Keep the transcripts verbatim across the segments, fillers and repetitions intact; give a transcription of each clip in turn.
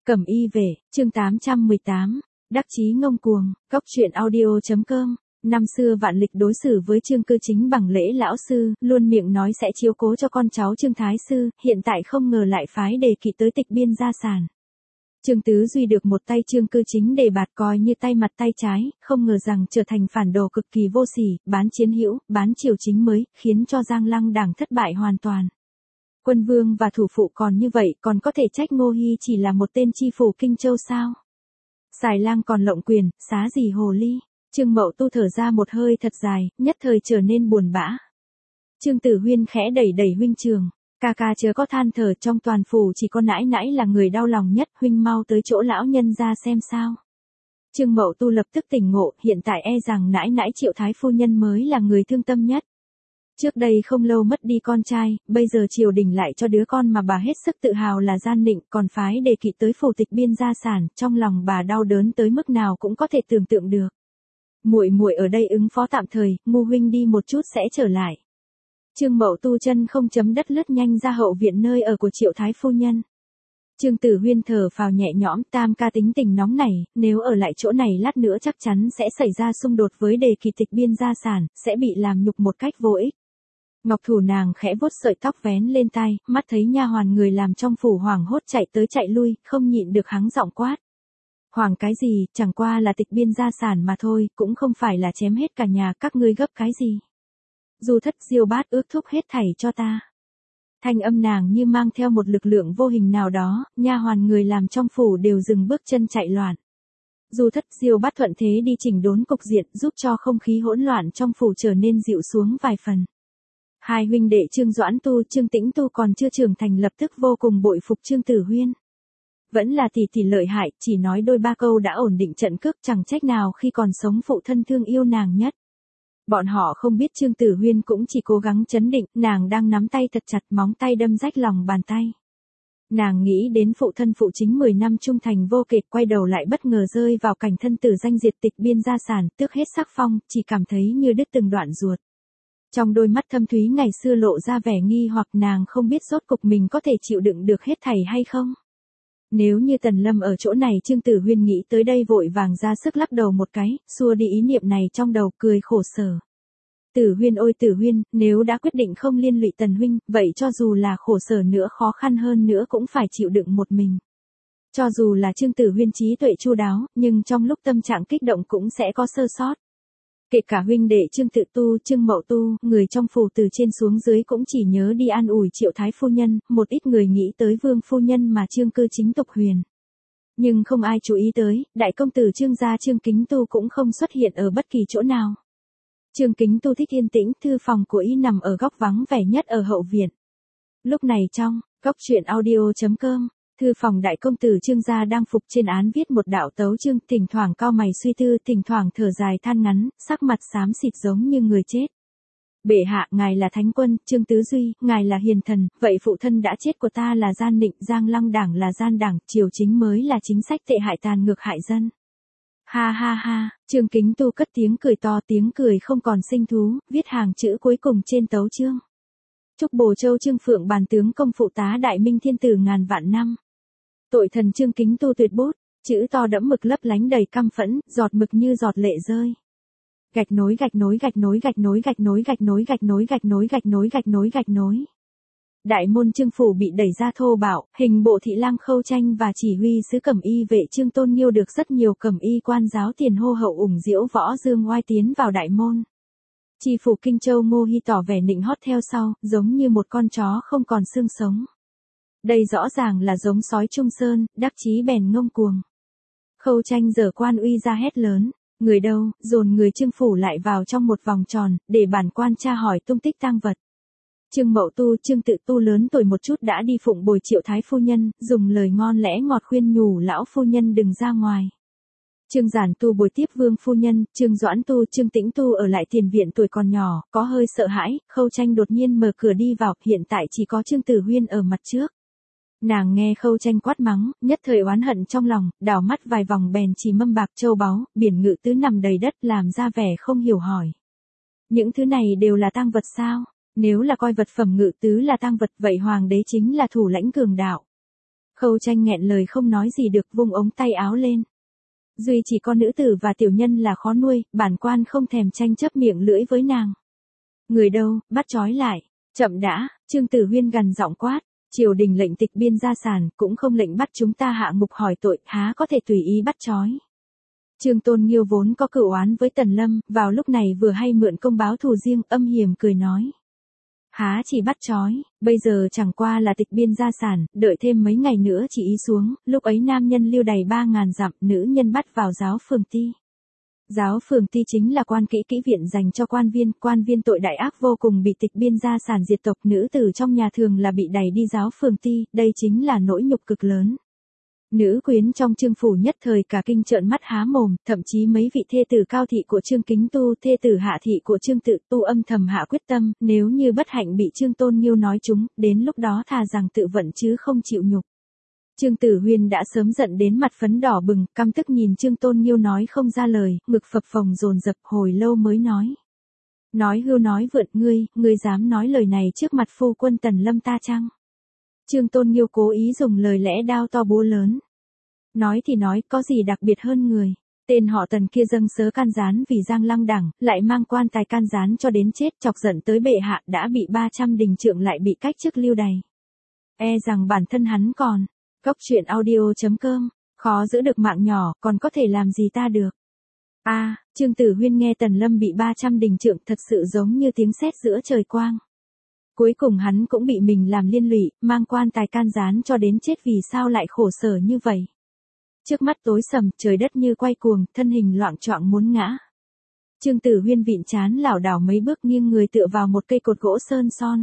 Cẩm y về, chương tám trăm mười tám, đắc chí ngông cuồng, góc truyện audio.com. Năm xưa Vạn Lịch đối xử với Trương Cư Chính bằng lễ lão sư, luôn miệng nói sẽ chiếu cố cho con cháu Trương Thái Sư, hiện tại không ngờ lại phái đề kỵ tới tịch biên gia sản. Trương Tứ Duy được một tay Trương Cư Chính đề bạt coi như tay mặt tay trái, không ngờ rằng trở thành phản đồ cực kỳ vô sỉ, bán chiến hữu, bán triều chính mới, khiến cho Giang Lăng đảng thất bại hoàn toàn. Quân vương và thủ phụ còn như vậy, còn có thể trách Ngô Hi chỉ là một tên chi phủ Kinh Châu sao? Xài Lang còn lộng quyền, xá gì hồ ly? Trương Mậu Tu thở ra một hơi thật dài, nhất thời trở nên buồn bã. Trương Tử Huyên khẽ đẩy đẩy huynh trường, ca ca chớ có than thở, trong toàn phủ chỉ có nãi nãi là người đau lòng nhất, huynh mau tới chỗ lão nhân ra xem sao. Trương Mậu Tu lập tức tỉnh ngộ, hiện tại e rằng nãi nãi Triệu Thái phu nhân mới là người thương tâm nhất. Trước đây không lâu mất đi con trai, bây giờ triều đình lại cho đứa con mà bà hết sức tự hào là gian nịnh, còn phái đề kỵ tới phủ tịch biên gia sản, trong lòng bà đau đớn tới mức nào cũng có thể tưởng tượng được. Muội muội ở đây ứng phó tạm thời, Ngu huynh đi một chút sẽ trở lại. Trương Mậu Tu chân không chấm đất lướt nhanh ra hậu viện nơi ở của Triệu Thái phu nhân. Trương Tử Huyên thở phào nhẹ nhõm, tam ca tính tình nóng nảy, nếu ở lại chỗ này lát nữa chắc chắn sẽ xảy ra xung đột với đề kỵ tịch biên gia sản, sẽ bị làm nhục một cách vô ích. Ngọc thủ nàng khẽ vuốt sợi tóc vén lên tai, mắt thấy nha hoàn người làm trong phủ hoảng hốt chạy tới chạy lui, không nhịn được hắng giọng quát. Hoảng cái gì, chẳng qua là tịch biên gia sản mà thôi, cũng không phải là chém hết cả nhà, các ngươi gấp cái gì. Dù thất diêu bát ước thúc hết thảy cho ta. Thanh âm nàng như mang theo một lực lượng vô hình nào đó, nha hoàn người làm trong phủ đều dừng bước chân chạy loạn. Dù thất diêu bát thuận thế đi chỉnh đốn cục diện, giúp cho không khí hỗn loạn trong phủ trở nên dịu xuống vài phần. Hai huynh đệ Trương Doãn Tu, Trương Tĩnh Tu còn chưa trưởng thành lập tức vô cùng bội phục Trương Tử Huyên. Vẫn là tỷ tỷ lợi hại, chỉ nói đôi ba câu đã ổn định trận cước, chẳng trách nào khi còn sống phụ thân thương yêu nàng nhất. Bọn họ không biết Trương Tử Huyên cũng chỉ cố gắng trấn định, nàng đang nắm tay thật chặt, móng tay đâm rách lòng bàn tay. Nàng nghĩ đến phụ thân phụ chính mười năm trung thành vô kể, quay đầu lại bất ngờ rơi vào cảnh thân tử danh diệt, tịch biên gia sản, tước hết sắc phong, chỉ cảm thấy như đứt từng đoạn ruột. Trong đôi mắt thâm thúy ngày xưa lộ ra vẻ nghi hoặc, nàng không biết rốt cục mình có thể chịu đựng được hết thảy hay không. Nếu như Tần Lâm ở chỗ này, Trương Tử Huyên nghĩ tới đây vội vàng ra sức lắc đầu một cái, xua đi ý niệm này trong đầu, cười khổ sở. Tử Huyên ôi Tử Huyên, nếu đã quyết định không liên lụy Tần huynh, vậy cho dù là khổ sở nữa, khó khăn hơn nữa cũng phải chịu đựng một mình. Cho dù là Trương Tử Huyên trí tuệ chu đáo, nhưng trong lúc tâm trạng kích động cũng sẽ có sơ sót. Kể cả huynh đệ Trương Tự Tu, Trương Mậu Tu, người trong phủ từ trên xuống dưới cũng chỉ nhớ đi an ủi Triệu Thái phu nhân, một ít người nghĩ tới Vương phu nhân mà Trương Cư Chính tục huyền. Nhưng không ai chú ý tới, đại công tử Trương gia Trương Kính Tu cũng không xuất hiện ở bất kỳ chỗ nào. Trương Kính Tu thích yên tĩnh, thư phòng của y nằm ở góc vắng vẻ nhất ở hậu viện. Lúc này trong góc truyện audio.com, thư phòng đại công tử Trương gia đang phục trên án viết một đạo tấu chương, thỉnh thoảng cau mày suy tư, thỉnh thoảng thở dài than ngắn, sắc mặt xám xịt giống như người chết. Bệ hạ, ngài là thánh quân, Trương Tứ Duy, ngài là hiền thần, vậy phụ thân đã chết của ta là gian nịnh, Giang Lăng đảng là gian đảng, triều chính mới là chính sách tệ hại tàn ngược hại dân. Ha ha ha, Trương Kính Tu cất tiếng cười to, tiếng cười không còn sinh thú, viết hàng chữ cuối cùng trên tấu chương. Chúc Bồ Châu Trương Phượng bàn tướng công phụ tá đại minh thiên tử ngàn vạn năm. Tội thần Trương Kính Tu tuyệt bút, chữ to đẫm mực lấp lánh đầy căm phẫn, giọt mực như giọt lệ rơi. Gạch nối gạch nối gạch nối gạch nối gạch nối gạch nối gạch nối gạch nối gạch nối gạch nối gạch nối. Đại môn Trương phủ bị đẩy ra thô bạo, hình bộ thị lang Khâu Tranh và chỉ huy sứ Cẩm y vệ Trương Tôn Nghiêu được rất nhiều Cẩm y quan giáo tiền hô hậu ủng diễu võ dương oai tiến vào đại môn. Chi phủ Kinh Châu Ngô Hi tỏ vẻ nịnh hót theo sau, giống như một con chó không còn xương sống. Đây rõ ràng là giống sói Trung Sơn, đắc chí bèn ngông cuồng. Khâu Tranh giở quan uy ra hét lớn, người đâu, dồn người Trương phủ lại vào trong một vòng tròn, để bản quan tra hỏi tung tích tang vật. Trương Mậu Tu, Trương Tự Tu lớn tuổi một chút đã đi phụng bồi Triệu Thái phu nhân, dùng lời ngon lẽ ngọt khuyên nhủ lão phu nhân đừng ra ngoài. Trương Giản Tu bồi tiếp Vương phu nhân, Trương Doãn Tu, Trương Tĩnh Tu ở lại tiền viện tuổi còn nhỏ, có hơi sợ hãi, Khâu Tranh đột nhiên mở cửa đi vào, hiện tại chỉ có Trương Tử Huyên ở mặt trước. Nàng nghe Khâu Tranh quát mắng, nhất thời oán hận trong lòng, đảo mắt vài vòng bèn chỉ mâm bạc châu báu, biển ngự tứ nằm đầy đất, làm ra vẻ không hiểu hỏi. Những thứ này đều là tang vật sao? Nếu là coi vật phẩm ngự tứ là tang vật, vậy hoàng đế chính là thủ lãnh cường đạo. Khâu Tranh nghẹn lời không nói gì được, vung ống tay áo lên. Duy chỉ có nữ tử và tiểu nhân là khó nuôi, bản quan không thèm tranh chấp miệng lưỡi với nàng. Người đâu, bắt trói lại. Chậm đã, Trương Tử Huyên gằn giọng quát. Triều đình lệnh tịch biên gia sản, cũng không lệnh bắt chúng ta hạ ngục hỏi tội, há có thể tùy ý bắt trói. Trương Tôn Nghiêu vốn có cửu oán với Tần Lâm, vào lúc này vừa hay mượn công báo thù riêng, âm hiểm cười nói. Há chỉ bắt trói, bây giờ chẳng qua là tịch biên gia sản, đợi thêm mấy ngày nữa chỉ ý xuống, lúc ấy nam nhân lưu đày ba ngàn dặm, nữ nhân bắt vào giáo phường ti. Giáo phường ti chính là quan kỹ kỹ viện dành cho quan viên, quan viên tội đại ác vô cùng bị tịch biên gia sản diệt tộc, nữ tử trong nhà thường là bị đày đi giáo phường ti, đây chính là nỗi nhục cực lớn. Nữ quyến trong Trương phủ nhất thời cả kinh trợn mắt há mồm, thậm chí mấy vị thê tử cao thị của Trương Kính Tu, thê tử hạ thị của Trương Tự Tu âm thầm hạ quyết tâm, nếu như bất hạnh bị Trương Tôn Nghiêu nói chúng, đến lúc đó thà rằng tự vận chứ không chịu nhục. Trương Tử Huyên đã sớm giận đến mặt phấn đỏ bừng, căm tức nhìn Trương Tôn Nghiêu nói không ra lời, ngực phập phồng dồn dập, hồi lâu mới nói. Nói hưu nói vượn, ngươi, ngươi dám nói lời này trước mặt phu quân Tần Lâm ta chăng? Trương Tôn Nghiêu cố ý dùng lời lẽ đao to búa lớn. Nói thì nói, có gì đặc biệt hơn người. Tên họ Tần kia dâng sớ can gián vì Giang Lăng đẳng, lại mang quan tài can gián cho đến chết, chọc giận tới bệ hạ, đã bị ba trăm đình trượng lại bị cách chức lưu đày. E rằng bản thân hắn còn. Cốc truyện audio chấm com, khó giữ được mạng nhỏ, còn có thể làm gì ta được. A, à, Trương Tử Huyên nghe Tần Lâm bị ba trăm đình trượng thật sự giống như tiếng sét giữa trời quang. Cuối cùng hắn cũng bị mình làm liên lụy, mang quan tài can gián cho đến chết, vì sao lại khổ sở như vậy. Trước mắt tối sầm, trời đất như quay cuồng, thân hình loạng choạng muốn ngã. Trương Tử Huyên vịn trán lảo đảo mấy bước, nghiêng người tựa vào một cây cột gỗ sơn son.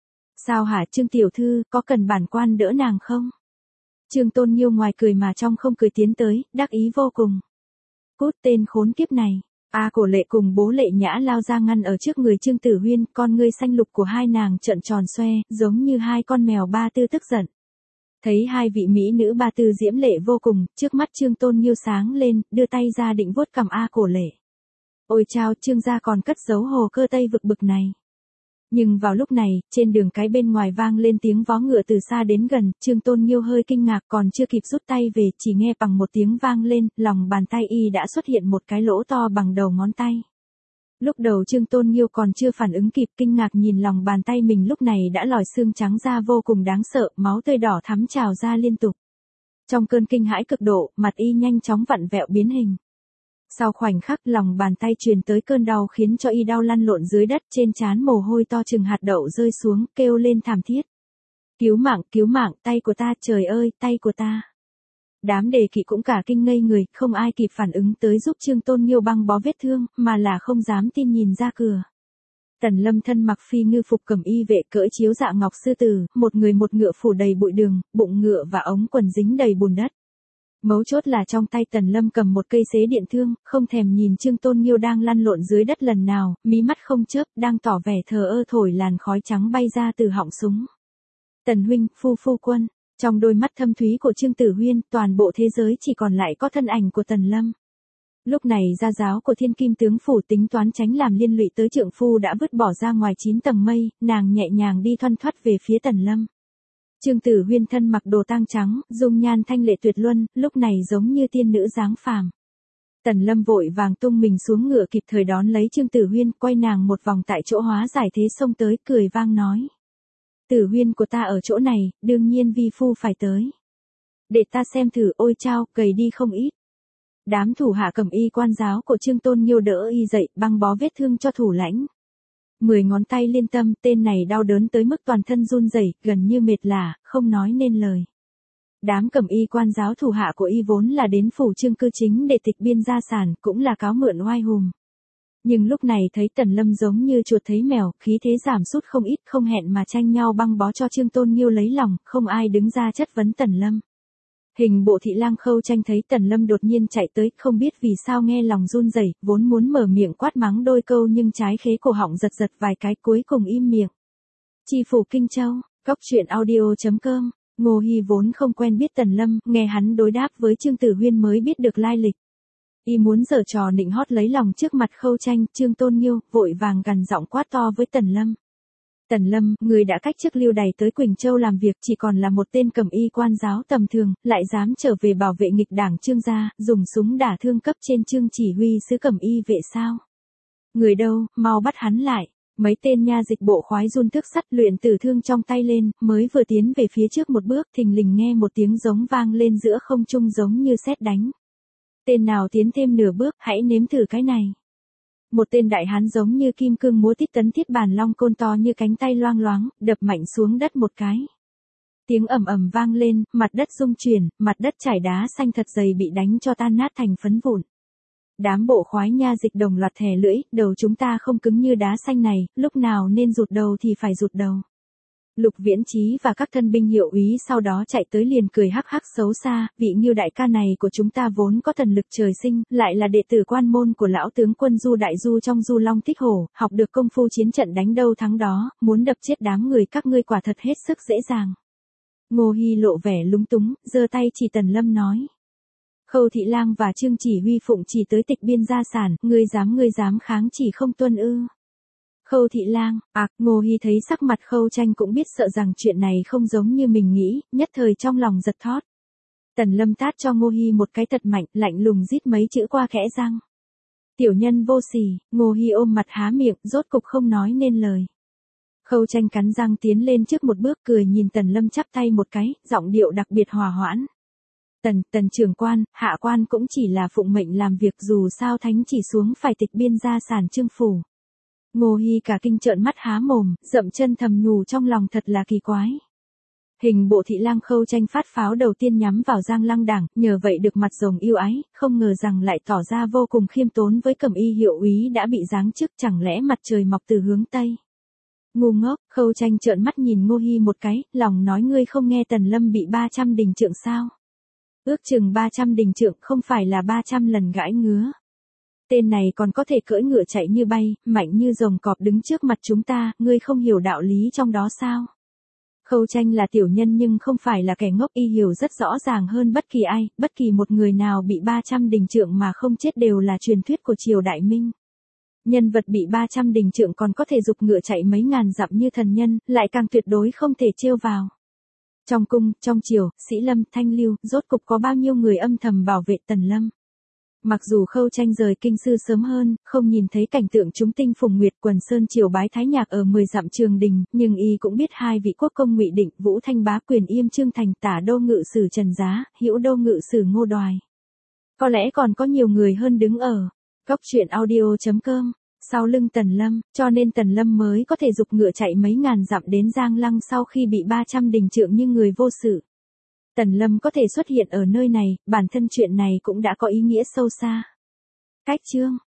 Sao hả Trương tiểu thư, có cần bản quan đỡ nàng không? Trương Tôn Nghiêu ngoài cười mà trong không cười tiến tới, đắc ý vô cùng. Cút tên khốn kiếp này. A Cổ Lệ cùng bố Lệ Nhã lao ra ngăn ở trước người Trương Tử Huyên, con ngươi xanh lục của hai nàng trợn tròn xoe, giống như hai con mèo ba tư tức giận. Thấy hai vị mỹ nữ ba tư diễm lệ vô cùng, trước mắt Trương Tôn Nghiêu sáng lên, đưa tay ra định vuốt cằm A Cổ Lệ. Ôi chao, Trương gia còn cất giấu hồ cơ Tây vực bực này. Nhưng vào lúc này, trên đường cái bên ngoài vang lên tiếng vó ngựa từ xa đến gần, Trương Tôn Nghiêu hơi kinh ngạc, còn chưa kịp rút tay về, chỉ nghe bằng một tiếng vang lên, lòng bàn tay y đã xuất hiện một cái lỗ to bằng đầu ngón tay. Lúc đầu Trương Tôn Nghiêu còn chưa phản ứng kịp, kinh ngạc nhìn lòng bàn tay mình lúc này đã lòi xương trắng ra vô cùng đáng sợ, máu tươi đỏ thắm trào ra liên tục. Trong cơn kinh hãi cực độ, mặt y nhanh chóng vặn vẹo biến hình. Sau khoảnh khắc, lòng bàn tay truyền tới cơn đau khiến cho y đau lăn lộn dưới đất, trên trán mồ hôi to chừng hạt đậu rơi xuống, kêu lên thảm thiết. Cứu mạng, cứu mạng, tay của ta, trời ơi, tay của ta. Đám đề kỵ cũng cả kinh ngây người, không ai kịp phản ứng tới giúp Trương Tôn Nghiêu băng bó vết thương, mà là không dám tin nhìn ra cửa. Tần Lâm thân mặc phi ngư phục cẩm y vệ cỡ chiếu dạ ngọc sư tử, một người một ngựa phủ đầy bụi đường, bụng ngựa và ống quần dính đầy bùn đất. Mấu chốt là trong tay Tần Lâm cầm một cây xế điện thương, không thèm nhìn Trương Tôn Nghiêu đang lăn lộn dưới đất lần nào, mí mắt không chớp, đang tỏ vẻ thờ ơ thổi làn khói trắng bay ra từ họng súng. Tần huynh, phu phu quân, trong đôi mắt thâm thúy của Trương Tử Huyên, toàn bộ thế giới chỉ còn lại có thân ảnh của Tần Lâm. Lúc này gia giáo của Thiên Kim tướng phủ tính toán tránh làm liên lụy tới trượng phu đã vứt bỏ ra ngoài chín tầng mây, nàng nhẹ nhàng đi thoăn thoắt về phía Tần Lâm. Trương Tử Huyên thân mặc đồ tang trắng, dung nhan thanh lệ tuyệt luân, lúc này giống như tiên nữ dáng phàm. Tần Lâm vội vàng tung mình xuống ngựa kịp thời đón lấy Trương Tử Huyên, quay nàng một vòng tại chỗ hóa giải thế xông tới, cười vang nói. Tử Huyên của ta ở chỗ này, đương nhiên vi phu phải tới. Để ta xem thử, ôi chao, gầy đi không ít. Đám thủ hạ cầm y quan giáo của Trương Tôn Nghiêu đỡ y dậy, băng bó vết thương cho thủ lãnh. Mười ngón tay liên tâm, tên này đau đớn tới mức toàn thân run rẩy, gần như mệt lả, không nói nên lời. Đám cầm y quan giáo thủ hạ của y vốn là đến phủ Trương cư chính để tịch biên gia sản, cũng là cáo mượn oai hùng. Nhưng lúc này thấy Tần Lâm giống như chuột thấy mèo, khí thế giảm sút không ít, không hẹn mà tranh nhau băng bó cho Trương Tôn Nghiêu lấy lòng, không ai đứng ra chất vấn Tần Lâm. Hình bộ thị lang Khâu Tranh thấy Tần Lâm đột nhiên chạy tới, không biết vì sao nghe lòng run rẩy, vốn muốn mở miệng quát mắng đôi câu nhưng trái khế cổ họng giật giật vài cái, cuối cùng im miệng. Chi phủ Kinh Châu, cốc truyện audio chấm com, Ngô Hi vốn không quen biết Tần Lâm, nghe hắn đối đáp với Trương Tử Huyên mới biết được lai lịch. Y muốn giở trò nịnh hót lấy lòng trước mặt Khâu Tranh, Trương Tôn Nghiêu vội vàng gằn giọng quát to với Tần Lâm. Tần Lâm, người đã cách chức lưu đày tới Quỳnh Châu làm việc chỉ còn là một tên cẩm y quan giáo tầm thường, lại dám trở về bảo vệ nghịch đảng Trương gia, dùng súng đả thương cấp trên Trương chỉ huy sứ cẩm y vệ sao? Người đâu, mau bắt hắn lại. Mấy tên nha dịch bộ khoái run thước sắt luyện tử thương trong tay lên, mới vừa tiến về phía trước một bước thình lình nghe một tiếng giống vang lên giữa không trung giống như sét đánh. Tên nào tiến thêm nửa bước, hãy nếm thử cái này. Một tên đại hán giống như kim cương múa tít tấn thiết bàn long côn to như cánh tay loang loáng, đập mạnh xuống đất một cái. Tiếng ầm ầm vang lên, mặt đất rung chuyển, mặt đất trải đá xanh thật dày bị đánh cho tan nát thành phấn vụn. Đám bộ khoái nha dịch đồng loạt thè lưỡi, đầu chúng ta không cứng như đá xanh này, lúc nào nên rụt đầu thì phải rụt đầu. Lục Viễn Chí và các thân binh hiệu úy sau đó chạy tới liền cười hắc hắc xấu xa, vị Ngưu đại ca này của chúng ta vốn có thần lực trời sinh, lại là đệ tử quan môn của lão tướng quân Du Đại Du trong Du Long Tích Hổ, học được công phu chiến trận đánh đâu thắng đó, muốn đập chết đám người các ngươi quả thật hết sức dễ dàng. Ngô Hi lộ vẻ lúng túng, giơ tay chỉ Tần Lâm nói. Khâu Thị Lang và Trương chỉ huy phụng chỉ tới tịch biên gia sản, ngươi dám ngươi dám kháng chỉ không tuân ư? Khâu Thị Lang, ạc, à, Ngô Hi thấy sắc mặt Khâu Tranh cũng biết sợ rằng chuyện này không giống như mình nghĩ, nhất thời trong lòng giật thót. Tần Lâm tát cho Ngô Hi một cái thật mạnh, lạnh lùng rít mấy chữ qua khẽ răng. Tiểu nhân vô sỉ, Ngô Hi ôm mặt há miệng, rốt cục không nói nên lời. Khâu Tranh cắn răng tiến lên trước một bước cười nhìn Tần Lâm chắp tay một cái, giọng điệu đặc biệt hòa hoãn. Tần, tần trưởng quan, hạ quan cũng chỉ là phụng mệnh làm việc dù sao thánh chỉ xuống phải tịch biên gia sản Trương phủ. Ngô Hi cả kinh trợn mắt há mồm, dậm chân thầm nhủ trong lòng thật là kỳ quái. Hình bộ Thị Lang Khâu Tranh phát pháo đầu tiên nhắm vào Giang Lăng Đảng, nhờ vậy được mặt rồng yêu ái, không ngờ rằng lại tỏ ra vô cùng khiêm tốn với cẩm y hiệu úy đã bị giáng chức, chẳng lẽ mặt trời mọc từ hướng Tây. Ngu ngốc, Khâu Tranh trợn mắt nhìn Ngô Hi một cái, lòng nói ngươi không nghe Tần Lâm bị ba trăm đình trượng sao? Ước chừng ba trăm đình trượng không phải là ba trăm lần gãi ngứa. Tên này còn có thể cưỡi ngựa chạy như bay, mạnh như rồng cọp đứng trước mặt chúng ta, ngươi không hiểu đạo lý trong đó sao? Khâu Tranh là tiểu nhân nhưng không phải là kẻ ngốc, y hiểu rất rõ ràng hơn bất kỳ ai, bất kỳ một người nào bị ba trăm đình trượng mà không chết đều là truyền thuyết của triều Đại Minh. Nhân vật bị ba trăm đình trượng còn có thể giục ngựa chạy mấy ngàn dặm như thần nhân, lại càng tuyệt đối không thể trêu vào. Trong cung, trong triều, Sĩ Lâm, Thanh Lưu, rốt cục có bao nhiêu người âm thầm bảo vệ Tần Lâm. Mặc dù Khâu Tranh rời kinh sư sớm hơn, không nhìn thấy cảnh tượng chúng tinh phùng nguyệt quần sơn triều bái thái nhạc ở mười dặm Trường Đình, nhưng y cũng biết hai vị quốc công Ngụy Định, Vũ Thanh Bá Quyền Yêm Trương Thành, Tả đô ngự sử Trần Giá, Hữu đô ngự sử Ngô Đoài. Có lẽ còn có nhiều người hơn đứng ở góc truyện audio chấm com sau lưng Tần Lâm, cho nên Tần Lâm mới có thể giục ngựa chạy mấy ngàn dặm đến Giang Lăng sau khi bị ba trăm đình trượng như người vô sự. Tần Lâm có thể xuất hiện ở nơi này, bản thân chuyện này cũng đã có ý nghĩa sâu xa. Cách chương